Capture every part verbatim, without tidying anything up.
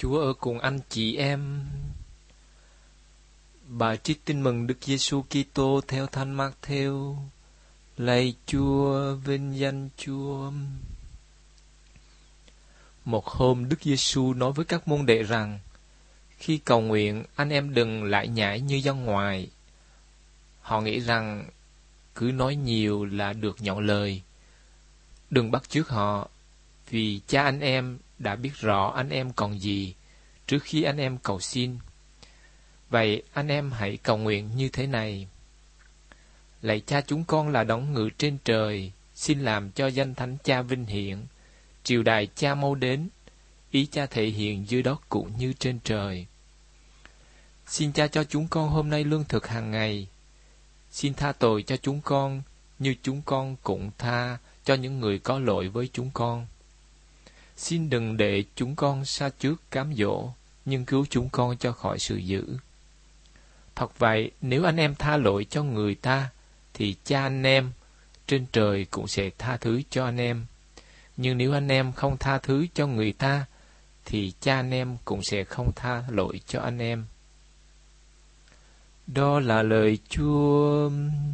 Chúa ở cùng anh chị em. Bài trích tin mừng Đức Giêsu Kitô theo Thánh Mác-thêu. Lạy Chúa, vinh danh Chúa. Một hôm Đức Giêsu nói với các môn đệ rằng: khi cầu nguyện, anh em đừng lải nhải như dân ngoài. Họ nghĩ rằng cứ nói nhiều là được nhận lời. Đừng bắt chước họ, vì Cha anh em đã biết rõ anh em còn gì trước khi anh em cầu xin. Vậy anh em hãy cầu nguyện như thế này: lạy Cha chúng con là đấng ngự trên trời, xin làm cho danh thánh Cha vinh hiển. Triều đại Cha mau đến, ý Cha thể hiện dưới đất cũng như trên trời. Xin Cha cho chúng con hôm nay lương thực hàng ngày. Xin tha tội cho chúng con như chúng con cũng tha cho những người có lỗi với chúng con. Xin đừng để chúng con sa trước cám dỗ, nhưng cứu chúng con cho khỏi sự dữ. Thật vậy, nếu anh em tha lỗi cho người ta, thì Cha anh em trên trời cũng sẽ tha thứ cho anh em. Nhưng nếu anh em không tha thứ cho người ta, thì Cha anh em cũng sẽ không tha lỗi cho anh em. Đó là lời Chúa.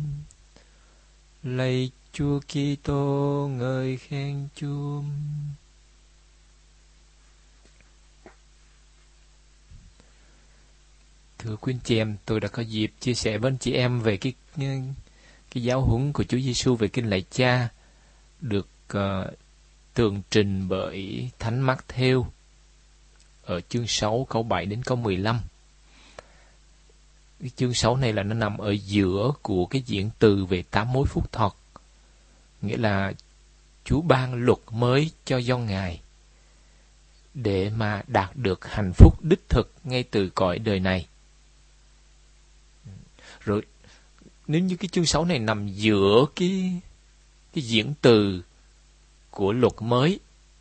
Lạy Chúa Kitô, ngợi khen Chúa. Thưa quý anh chị em, tôi đã có dịp chia sẻ với anh chị em về cái cái giáo huấn của Chúa Giêsu về Kinh Lạy Cha, được uh, tường trình bởi Thánh Mác-thêu ở chương sáu câu bảy đến câu mười lăm. Cái chương sáu này là nó nằm ở giữa của cái diễn từ về tám mối phúc thật, nghĩa là Chúa ban luật mới cho dân Ngài để mà đạt được hạnh phúc đích thực ngay từ cõi đời này. Rồi nếu như cái chương sáu này nằm giữa cái cái diễn từ của luật mới,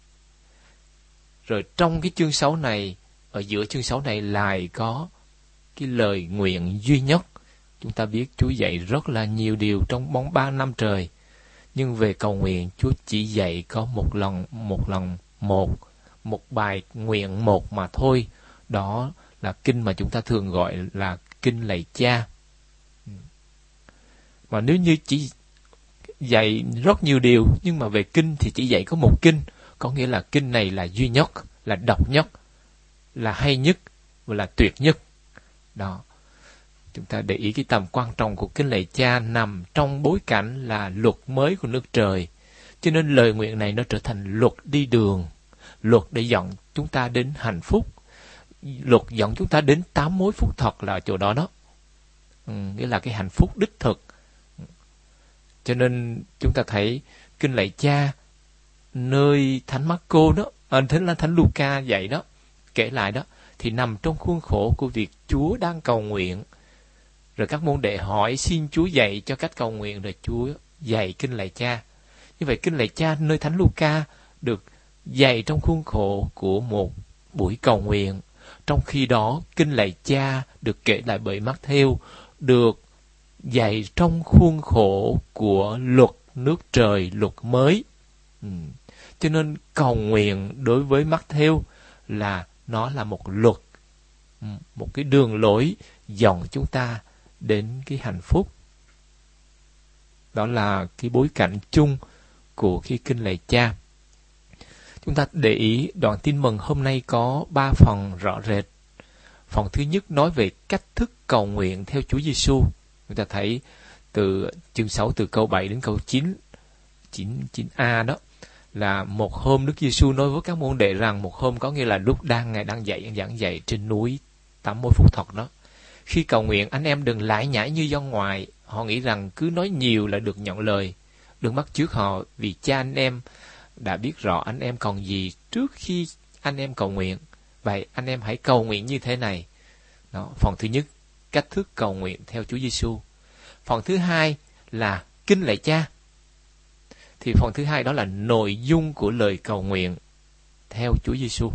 rồi trong cái chương sáu này, ở giữa chương sáu này lại có cái lời nguyện duy nhất. Chúng ta biết Chúa dạy rất là nhiều điều trong bóng ba năm trời, nhưng về cầu nguyện Chúa chỉ dạy có một lần, một lần một, một bài nguyện một mà thôi. Đó là kinh mà chúng ta thường gọi là Kinh Lạy Cha. Mà nếu như chỉ dạy rất nhiều điều, nhưng mà về kinh thì chỉ dạy có một kinh, có nghĩa là kinh này là duy nhất, là độc nhất, là hay nhất và là tuyệt nhất. Đó. Chúng ta để ý cái tầm quan trọng của Kinh Lạy Cha nằm trong bối cảnh là luật mới của nước trời. Cho nên lời nguyện này nó trở thành luật đi đường, luật để dẫn chúng ta đến hạnh phúc, luật dẫn chúng ta đến tám mối phúc thật là chỗ đó đó. Ừ, nghĩa là cái hạnh phúc đích thực. Cho nên chúng ta thấy Kinh Lạy Cha nơi Thánh Mác-cô đó, à, Thánh là Thánh Luca dạy đó, kể lại đó, thì nằm trong khuôn khổ của việc Chúa đang cầu nguyện. Rồi các môn đệ hỏi xin Chúa dạy cho cách cầu nguyện, rồi Chúa dạy Kinh Lạy Cha. Như vậy Kinh Lạy Cha nơi Thánh Luca được dạy trong khuôn khổ của một buổi cầu nguyện. Trong khi đó Kinh Lạy Cha được kể lại bởi Mác-thêu được dạy trong khuôn khổ của luật nước trời, luật mới. Ừ. Cho nên cầu nguyện đối với Mác-thêu là nó là một luật, một cái đường lối dẫn chúng ta đến cái hạnh phúc. Đó là cái bối cảnh chung của cái Kinh Lạy Cha. Chúng ta để ý đoạn tin mừng hôm nay có ba phần rõ rệt. Phần thứ nhất nói về cách thức cầu nguyện theo Chúa Giêsu. Chúng ta thấy từ chương sáu, từ câu bảy đến câu chín, chín, chín a đó, là một hôm Đức Giêsu nói với các môn đệ rằng, một hôm có nghĩa là lúc đang Ngài đang dạy, giảng dạy trên núi tám mối phúc thật đó. Khi cầu nguyện, anh em đừng lải nhải như dân ngoài. Họ nghĩ rằng cứ nói nhiều là được nhận lời. Đừng bắt chước họ, vì Cha anh em đã biết rõ anh em còn gì trước khi anh em cầu nguyện. Vậy anh em hãy cầu nguyện như thế này. Đó, phần thứ nhất, cách thức cầu nguyện theo Chúa Giêsu. Phần thứ hai là Kinh Lạy Cha. Thì phần thứ hai đó là nội dung của lời cầu nguyện theo Chúa Giêsu.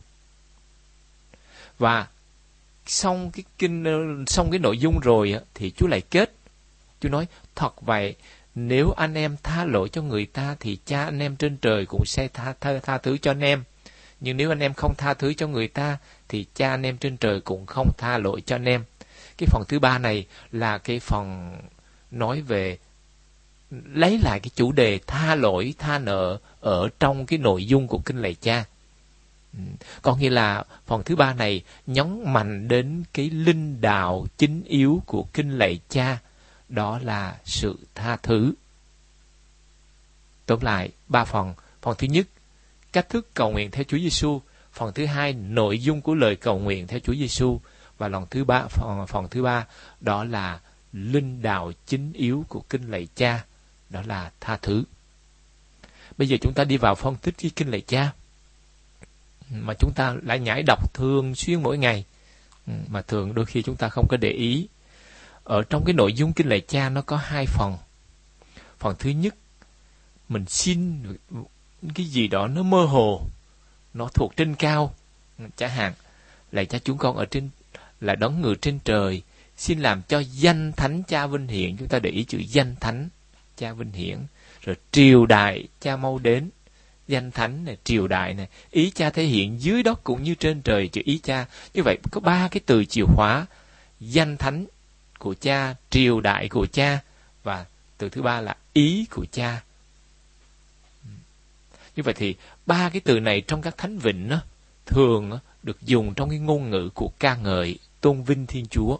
Và xong cái kinh, xong cái nội dung rồi thì Chúa lại kết. Chúa nói, thật vậy, nếu anh em tha lỗi cho người ta thì Cha anh em trên trời cũng sẽ tha, tha, tha thứ cho anh em. Nhưng nếu anh em không tha thứ cho người ta, thì cha anh em trên trời cũng không tha lỗi cho anh em. Cái phần thứ ba này là cái phần nói về lấy lại cái chủ đề tha lỗi, tha nợ ở trong cái nội dung của kinh lạy cha. Có nghĩa là phần thứ ba này nhấn mạnh đến cái linh đạo chính yếu của kinh lạy cha, đó là sự tha thứ. Tóm lại, ba phần. Phần thứ nhất, cách thức cầu nguyện theo Chúa Giêsu. Phần thứ hai, nội dung của lời cầu nguyện theo Chúa Giêsu. Và lần thứ ba, phần, phần thứ ba, đó là linh đạo chính yếu của kinh lạy cha, đó là tha thứ. Bây giờ chúng ta đi vào phân tích cái kinh lạy cha mà chúng ta lại nhảy đọc thường xuyên mỗi ngày, mà thường đôi khi chúng ta không có để ý. Ở trong cái nội dung kinh lạy cha nó có hai phần. Phần thứ nhất, mình xin cái gì đó nó mơ hồ, nó thuộc trên cao, chẳng hạn lạy cha chúng con ở trên là đấng ngự trên trời, xin làm cho danh thánh cha vinh hiển. Chúng ta để ý chữ danh thánh cha vinh hiển. Rồi triều đại cha mau đến. Danh thánh này, triều đại này, ý cha thể hiện dưới đất cũng như trên trời, chữ ý cha. Như vậy có ba cái từ chìa khóa: danh thánh của cha, triều đại của cha, và từ thứ ba là ý của cha. Như vậy thì ba cái từ này trong các thánh vịnh đó, thường đó, được dùng trong cái ngôn ngữ của ca ngợi, tôn vinh Thiên Chúa.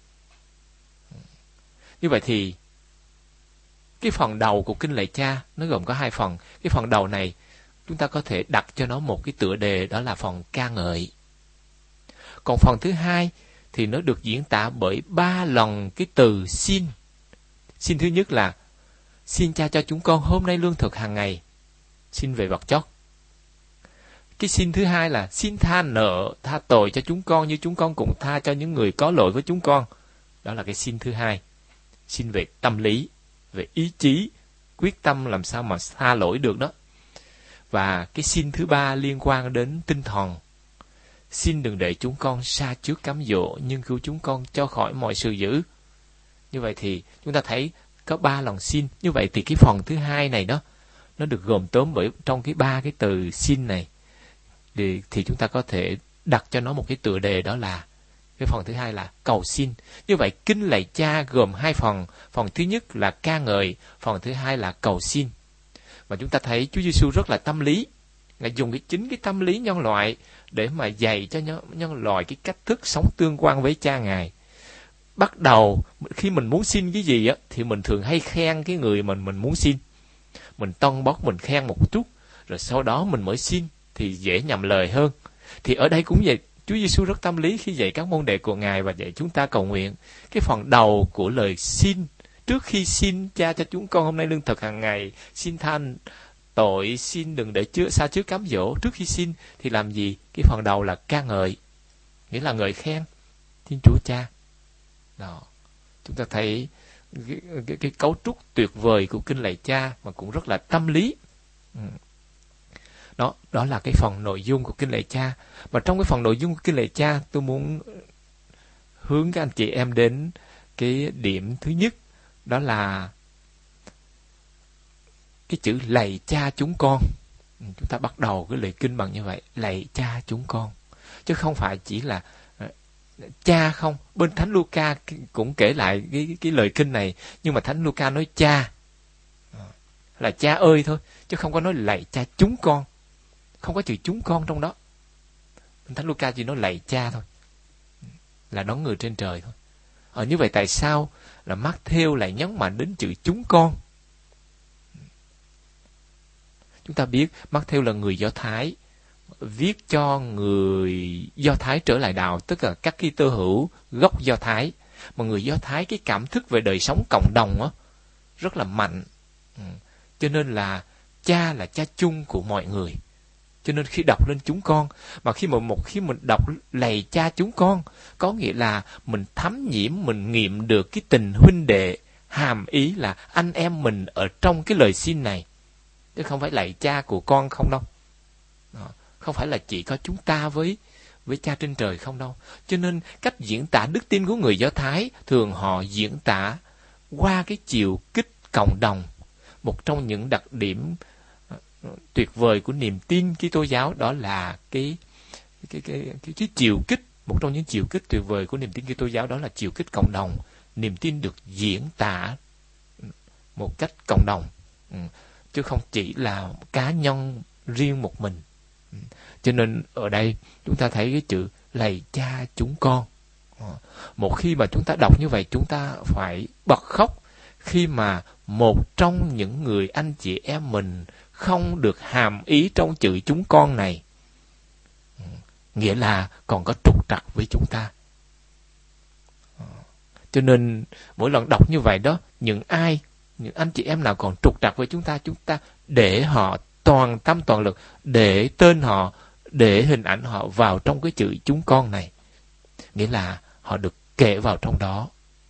Như vậy thì cái phần đầu của kinh lạy cha nó gồm có hai phần. Cái phần đầu này chúng ta có thể đặt cho nó một cái tựa đề, đó là phần ca ngợi. Còn phần thứ hai thì nó được diễn tả bởi ba lần cái từ xin. Xin thứ nhất là xin cha cho chúng con hôm nay lương thực hàng ngày, xin về vật chất. Cái xin thứ hai là xin tha nợ, tha tội cho chúng con như chúng con cũng tha cho những người có lỗi với chúng con. Đó là cái xin thứ hai. Xin về tâm lý, về ý chí, quyết tâm làm sao mà tha lỗi được đó. Và cái xin thứ ba liên quan đến tinh thần. Xin đừng để chúng con sa trước cám dỗ, nhưng cứu chúng con cho khỏi mọi sự dữ. Như vậy thì chúng ta thấy có ba lần xin. Như vậy thì cái phần thứ hai này đó, nó được gồm tóm bởi trong cái ba cái từ xin này. Thì, thì chúng ta có thể đặt cho nó một cái tựa đề, đó là cái phần thứ hai là cầu xin. Như vậy kinh lạy cha gồm hai phần. Phần thứ nhất là ca ngợi, phần thứ hai là cầu xin. Và chúng ta thấy Chúa Giêsu rất là tâm lý. Ngài dùng cái chính cái tâm lý nhân loại để mà dạy cho nhân, nhân loại cái cách thức sống tương quan với cha Ngài. Bắt đầu khi mình muốn xin cái gì á, thì mình thường hay khen cái người mình mình muốn xin. Mình tâng bốc, mình khen một chút, rồi sau đó mình mới xin, thì dễ nhầm lời hơn. Thì ở đây cũng vậy, Chúa Giêsu rất tâm lý khi dạy các môn đệ của Ngài và dạy chúng ta cầu nguyện. Cái phần đầu của lời xin, trước khi xin cha cho chúng con hôm nay lương thực hàng ngày, xin tha tội, xin đừng để chứa xa trước cám dỗ, trước khi xin thì làm gì? Cái phần đầu là ca ngợi, nghĩa là ngợi khen Thiên Chúa Cha. Đó, chúng ta thấy cái, cái, cái cấu trúc tuyệt vời của kinh lạy cha mà cũng rất là tâm lý. Ừ. Đó, đó là cái phần nội dung của kinh lạy cha. Mà trong cái phần nội dung của kinh lạy cha, tôi muốn hướng các anh chị em đến cái điểm thứ nhất, đó là cái chữ lạy cha chúng con. Chúng ta bắt đầu cái lời kinh bằng như vậy, lạy cha chúng con, chứ không phải chỉ là cha không. Bên Thánh Luca cũng kể lại cái cái lời kinh này, nhưng mà Thánh Luca nói cha là cha ơi thôi, chứ không có nói lạy cha chúng con, không có chữ chúng con trong đó. Thánh Luca chỉ nói lạy cha thôi, là đón người trên trời thôi. Ở như vậy tại sao là Mác-thêu lại nhấn mạnh đến chữ chúng con? Chúng ta biết Mác-thêu là người Do Thái, viết cho người Do Thái trở lại đạo, tức là các Kitô hữu gốc Do Thái. Mà người Do Thái cái cảm thức về đời sống cộng đồng á rất là mạnh. Ừ. Cho nên là cha là cha chung của mọi người. Cho nên khi đọc lên chúng con, mà khi mà một khi mình đọc lạy cha chúng con, có nghĩa là mình thấm nhiễm, mình nghiệm được cái tình huynh đệ, hàm ý là anh em mình ở trong cái lời xin này, chứ không phải lạy cha của con không đâu. Đó. Không phải là chỉ có chúng ta với với cha trên trời không đâu. Cho nên cách diễn tả đức tin của người Do Thái thường họ diễn tả qua cái chiều kích cộng đồng. Một trong những đặc điểm tuyệt vời của niềm tin Kitô giáo, đó là cái cái cái cái, cái chiều kích, một trong những chiều kích tuyệt vời của niềm tin Kitô giáo, đó là chiều kích cộng đồng. Niềm tin được diễn tả một cách cộng đồng, ừ, chứ không chỉ là cá nhân riêng một mình. Ừ. Cho nên ở đây chúng ta thấy cái chữ lạy Cha chúng con. Một khi mà chúng ta đọc như vậy, chúng ta phải bật khóc khi mà một trong những người anh chị em mình không được hàm ý trong chữ chúng con này, nghĩa là còn có trục trặc với chúng ta. Cho nên mỗi lần đọc như vậy đó, những ai, những anh chị em nào còn trục trặc với chúng ta, chúng ta để họ toàn tâm toàn lực, để tên họ, để hình ảnh họ vào trong cái chữ chúng con này, nghĩa là họ được kể vào trong đó,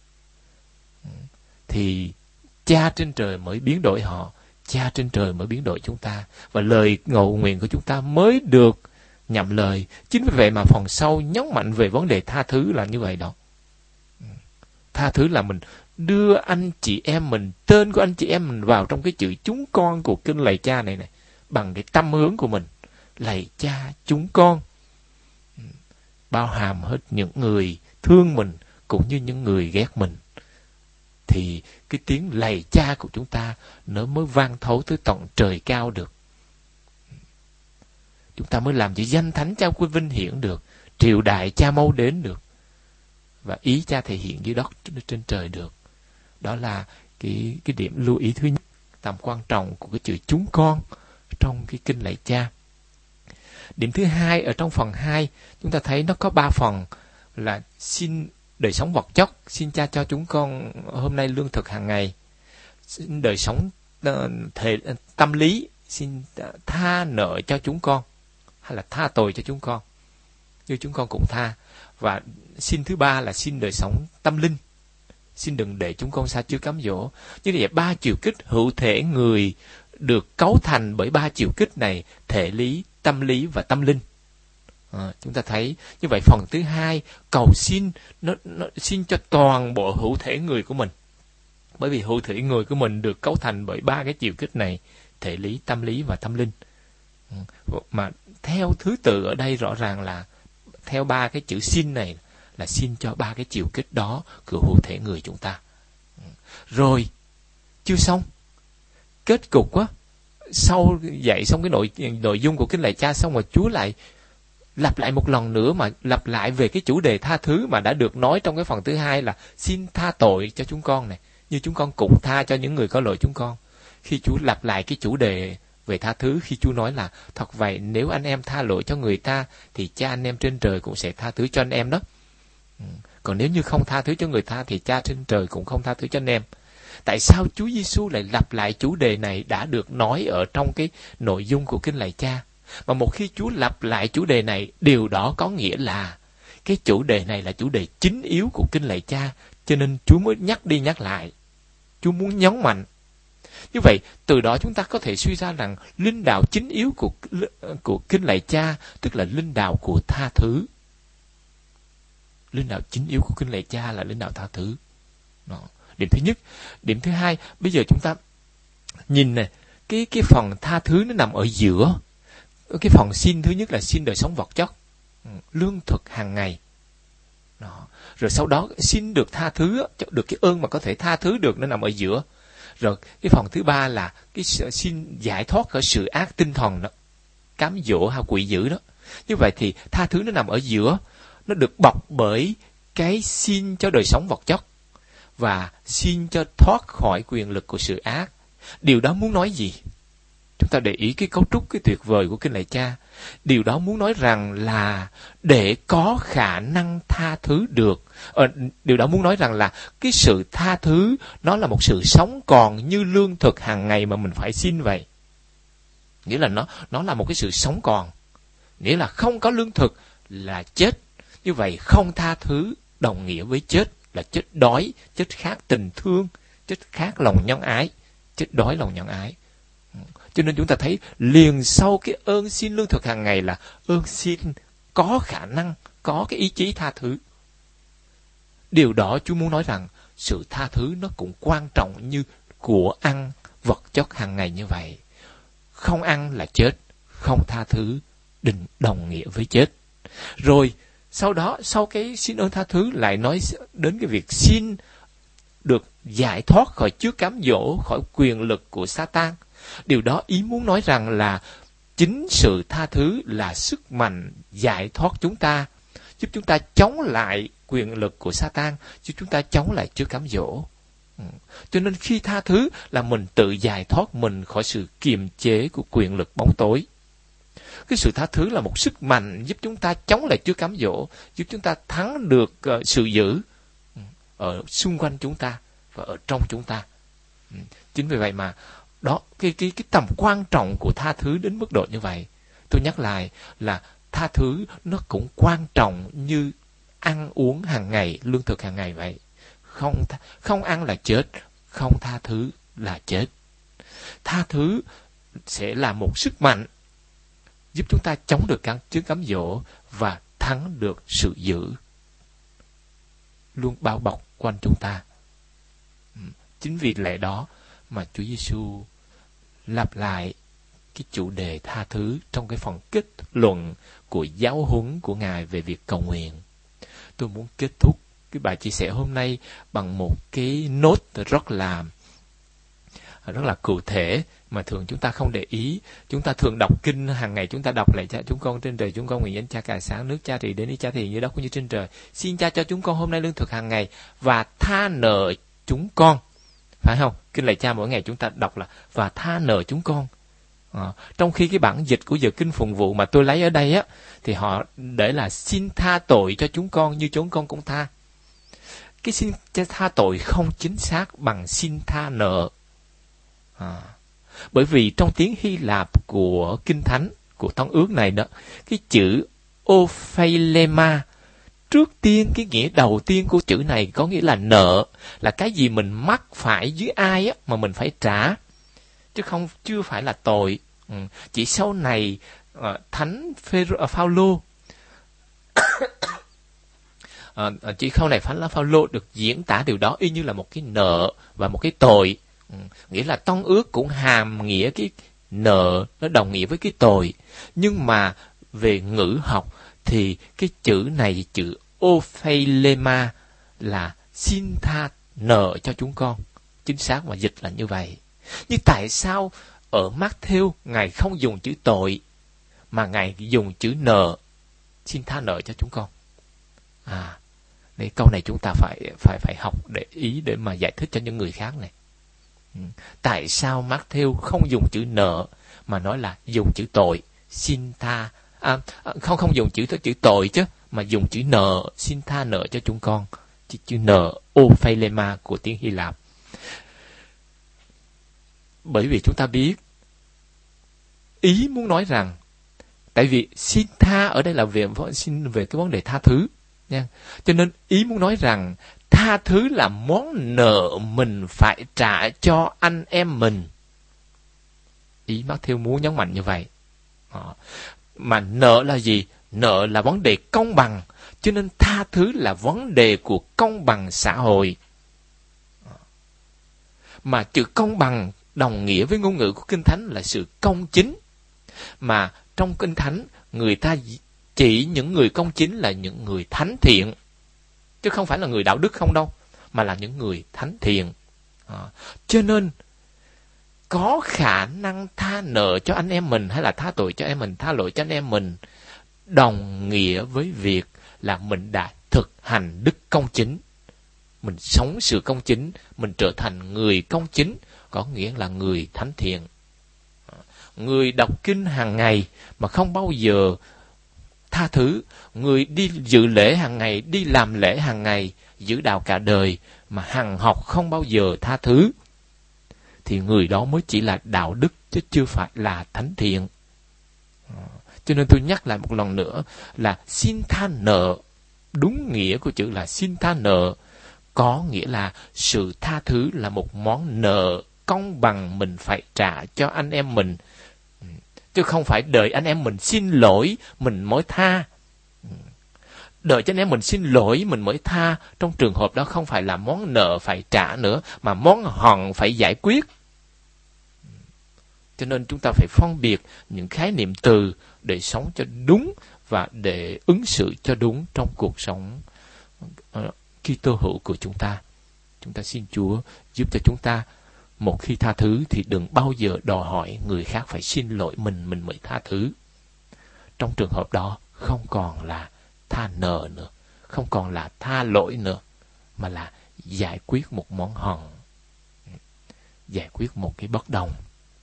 thì Cha trên trời mới biến đổi họ, Cha trên trời mới biến đổi chúng ta, và lời ngầu nguyện của chúng ta mới được nhậm lời. Chính vì vậy mà phần sau nhấn mạnh về vấn đề tha thứ là như vậy đó. Tha thứ là mình đưa anh chị em mình, tên của anh chị em mình vào trong cái chữ chúng con của kinh lạy Cha này này, bằng cái tâm hướng của mình. Lạy Cha chúng con, bao hàm hết những người thương mình cũng như những người ghét mình. Thì cái tiếng lạy Cha của chúng ta nó mới vang thấu tới tận trời cao được. Chúng ta mới làm cho danh thánh Cha Quân vinh hiển được, triều đại Cha mau đến được, và ý Cha thể hiện dưới đất trên trời được. Đó là cái, cái điểm lưu ý thứ nhất, tầm quan trọng của cái chữ chúng con trong cái kinh lạy Cha. Điểm thứ hai, ở trong phần hai, chúng ta thấy nó có ba phần là xin đời sống vật chất, xin Cha cho chúng con hôm nay lương thực hàng ngày. Xin đời sống uh, thể, uh, tâm lý, xin uh, tha nợ cho chúng con, hay là tha tội cho chúng con, như chúng con cũng tha. Và xin thứ ba là xin đời sống tâm linh, xin đừng để chúng con sa chứa cám dỗ. Như vậy ba chiều kích hữu thể người được cấu thành bởi ba chiều kích này: thể lý, tâm lý và tâm linh. À, chúng ta thấy như vậy, phần thứ hai cầu xin nó, nó xin cho toàn bộ hữu thể người của mình, bởi vì hữu thể người của mình được cấu thành bởi ba cái chiều kích này: thể lý, tâm lý và tâm linh. À, mà theo thứ tự ở đây rõ ràng là theo ba cái chữ xin này là xin cho ba cái chiều kích đó của hữu thể người chúng ta. Rồi chưa xong, kết cục á, sau dạy xong cái nội nội dung của kinh lạy Cha xong rồi, Chúa lại lặp lại một lần nữa, mà lặp lại về cái chủ đề tha thứ mà đã được nói trong cái phần thứ hai là xin tha tội cho chúng con này, như chúng con cũng tha cho những người có lỗi chúng con. Khi Chúa lặp lại cái chủ đề về tha thứ, khi Chúa nói là thật vậy, nếu anh em tha lỗi cho người ta thì Cha anh em trên trời cũng sẽ tha thứ cho anh em đó. Còn nếu như không tha thứ cho người ta thì Cha trên trời cũng không tha thứ cho anh em. Tại sao Chúa Giêsu lại lặp lại chủ đề này đã được nói ở trong cái nội dung của kinh lạy Cha? Mà một khi Chúa lặp lại chủ đề này, điều đó có nghĩa là cái chủ đề này là chủ đề chính yếu của kinh lạy Cha, cho nên Chúa mới nhắc đi nhắc lại. Chúa muốn nhấn mạnh. Như vậy, từ đó chúng ta có thể suy ra rằng linh đạo chính yếu của, của kinh lạy Cha, tức là linh đạo của tha thứ. Linh đạo chính yếu của kinh lạy Cha là linh đạo tha thứ. Đó. Điểm thứ nhất. Điểm thứ hai, bây giờ chúng ta nhìn này, cái, cái phần tha thứ nó nằm ở giữa. Cái phần xin thứ nhất là xin đời sống vật chất, lương thực hàng ngày. Đó. Rồi sau đó xin được tha thứ, được cái ơn mà có thể tha thứ được, nó nằm ở giữa. Rồi cái phần thứ ba là cái xin giải thoát khỏi sự ác tinh thần đó, cám dỗ hay quỷ dữ đó. Như vậy thì tha thứ nó nằm ở giữa, nó được bọc bởi cái xin cho đời sống vật chất và xin cho thoát khỏi quyền lực của sự ác. Điều đó muốn nói gì? Chúng ta để ý cái cấu trúc cái tuyệt vời của kinh lạy Cha. Điều đó muốn nói rằng là để có khả năng tha thứ được. Ờ, điều đó muốn nói rằng là cái sự tha thứ nó là một sự sống còn như lương thực hàng ngày mà mình phải xin vậy. Nghĩa là nó, nó là một cái sự sống còn. Nghĩa là không có lương thực là chết. Như vậy không tha thứ đồng nghĩa với chết, là chết đói, chết khát tình thương, chết khát lòng nhân ái, chết đói lòng nhân ái. Cho nên chúng ta thấy liền sau cái ơn xin lương thực hàng ngày là ơn xin có khả năng, có cái ý chí tha thứ. Điều đó Chúa muốn nói rằng sự tha thứ nó cũng quan trọng như của ăn vật chất hàng ngày như vậy. không ăn là chết, không tha thứ định đồng nghĩa với chết. Rồi sau đó, sau cái xin ơn tha thứ lại nói đến cái việc xin được giải thoát khỏi chướng cám dỗ, khỏi quyền lực của Sa-tan. Điều đó ý muốn nói rằng là chính sự tha thứ là sức mạnh giải thoát chúng ta, giúp chúng ta chống lại quyền lực của Sa-tan, giúp chúng ta chống lại chướng cám dỗ. Ừ. Cho nên khi tha thứ là mình tự giải thoát mình khỏi sự kiềm chế của quyền lực bóng tối. Cái sự tha thứ là một sức mạnh giúp chúng ta chống lại chướng cám dỗ, giúp chúng ta thắng được uh, sự dữ ở xung quanh chúng ta và ở trong chúng ta. Ừ. Chính vì vậy mà đó cái cái cái tầm quan trọng của tha thứ đến mức độ như vậy. Tôi nhắc lại là tha thứ nó cũng quan trọng như ăn uống hàng ngày, lương thực hàng ngày vậy. Không không ăn là chết, không tha thứ là chết. Tha thứ sẽ là một sức mạnh giúp chúng ta chống được các chướng cám dỗ và thắng được sự dữ luôn bao bọc quanh chúng ta. Chính vì lẽ đó mà Chúa Giêsu lặp lại cái chủ đề tha thứ trong cái phần kết luận của giáo huấn của Ngài về việc cầu nguyện. Tôi muốn kết thúc cái bài chia sẻ hôm nay bằng một cái nốt rất là rất là cụ thể mà thường chúng ta không để ý. Chúng ta thường đọc kinh hàng ngày, chúng ta đọc lại: Cha chúng con trên trời, chúng con nguyện danh Cha cài sáng, nước Cha trị đến, ý Cha thì như đó cũng như trên trời. Xin Cha cho chúng con hôm nay lương thực hàng ngày và tha nợ chúng con. Phải không? Kinh lạy Cha mỗi ngày chúng ta đọc là và tha nợ chúng con. À, trong khi cái bản dịch của giờ kinh phụng vụ mà tôi lấy ở đây á, thì họ để là xin tha tội cho chúng con như chúng con cũng tha. Cái xin tha tội không chính xác bằng xin tha nợ. À, bởi vì trong tiếng Hy Lạp của Kinh Thánh, của Tân Ước này đó, cái chữ opheilema, trước tiên cái nghĩa đầu tiên của chữ này có nghĩa là nợ, là cái gì mình mắc phải với ai á mà mình phải trả, chứ không chưa phải là tội. Ừ. Chỉ sau này uh, Thánh Phaolô À, chỉ sau này Thánh Phaolô được diễn tả điều đó y như là một cái nợ và một cái tội. Ừ. Nghĩa là Tân Ước cũng hàm nghĩa cái nợ nó đồng nghĩa với cái tội, nhưng mà về ngữ học thì cái chữ này, chữ opheilema, là xin tha nợ cho chúng con. Chính xác mà dịch là như vậy. Nhưng tại sao ở Mác-thêu Ngài không dùng chữ tội mà Ngài dùng chữ nợ, xin tha nợ cho chúng con? À, đây câu này chúng ta phải phải phải học để ý để mà giải thích cho những người khác này. Ừ. Tại sao Mác-thêu không dùng chữ nợ mà nói là dùng chữ tội, xin tha, à, không không dùng chữ chữ tội chứ, mà dùng chữ nợ, xin tha nợ cho chúng con, chữ, chữ nợ opheilema của tiếng Hy Lạp. Bởi vì chúng ta biết ý muốn nói rằng, tại vì xin tha ở đây là về xin về cái vấn đề tha thứ nha, cho nên ý muốn nói rằng tha thứ là món nợ mình phải trả cho anh em mình. Ý Mác-thêu muốn nhấn mạnh như vậy. À, mà nợ là gì? Nợ là vấn đề công bằng, cho nên tha thứ là vấn đề của công bằng xã hội. À, mà chữ công bằng đồng nghĩa với ngôn ngữ của Kinh Thánh là sự công chính. Mà trong Kinh Thánh, người ta chỉ những người công chính là những người thánh thiện, chứ không phải là người đạo đức không đâu, mà là những người thánh thiện. À, cho nên có khả năng tha nợ cho anh em mình hay là tha tội cho em mình, tha lỗi cho anh em mình, đồng nghĩa với việc là mình đã thực hành đức công chính. Mình sống sự công chính, mình trở thành người công chính, có nghĩa là người thánh thiện. Người đọc kinh hàng ngày mà không bao giờ tha thứ, người đi dự lễ hàng ngày, đi làm lễ hàng ngày, giữ đạo cả đời mà hằng học không bao giờ tha thứ, thì người đó mới chỉ là đạo đức chứ chưa phải là thánh thiện. Cho nên tôi nhắc lại một lần nữa là xin tha nợ, đúng nghĩa của chữ là xin tha nợ, có nghĩa là sự tha thứ là một món nợ công bằng mình phải trả cho anh em mình, chứ không phải đợi anh em mình xin lỗi mình mới tha. Đợi cho anh em mình xin lỗi mình mới tha, trong trường hợp đó không phải là món nợ phải trả nữa, mà món hận phải giải quyết. Cho nên chúng ta phải phân biệt những khái niệm từ để sống cho đúng và để ứng xử cho đúng trong cuộc sống uh, Kitô hữu của chúng ta. Chúng ta xin Chúa giúp cho chúng ta, một khi tha thứ thì đừng bao giờ đòi hỏi người khác phải xin lỗi mình, mình mới tha thứ. Trong trường hợp đó không còn là tha nợ nữa, không còn là tha lỗi nữa, mà là giải quyết một món hận, giải quyết một cái bất đồng.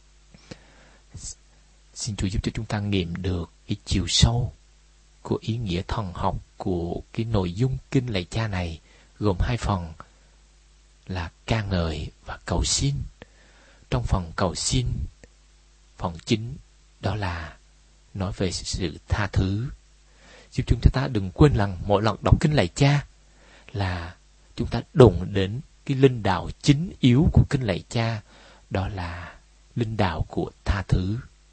Xin Chúa giúp cho chúng ta nghiệm được cái chiều sâu của ý nghĩa thần học của cái nội dung kinh lạy Cha này, gồm hai phần là ca ngợi và cầu xin. Trong phần cầu xin, phần chính đó là nói về sự tha thứ. Giúp chúng ta đừng quên rằng mỗi lần đọc kinh lạy Cha là chúng ta đụng đến cái linh đạo chính yếu của kinh lạy Cha, đó là linh đạo của tha thứ.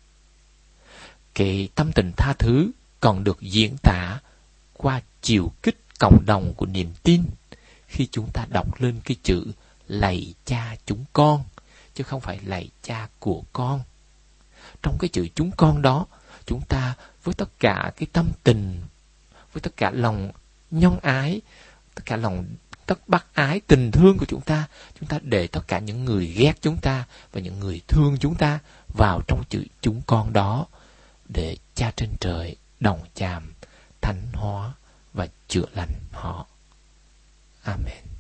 Cái tâm tình tha thứ còn được diễn tả qua chiều kích cộng đồng của niềm tin khi chúng ta đọc lên cái chữ lạy Cha chúng con, chứ không phải lạy Cha của con. Trong cái chữ chúng con đó, chúng ta với tất cả cái tâm tình, với tất cả lòng nhân ái, tất cả lòng tất bác ái, tình thương của chúng ta, chúng ta để tất cả những người ghét chúng ta và những người thương chúng ta vào trong chữ chúng con đó, để Cha trên trời đồng chạm, thánh hóa và chữa lành họ. Amen.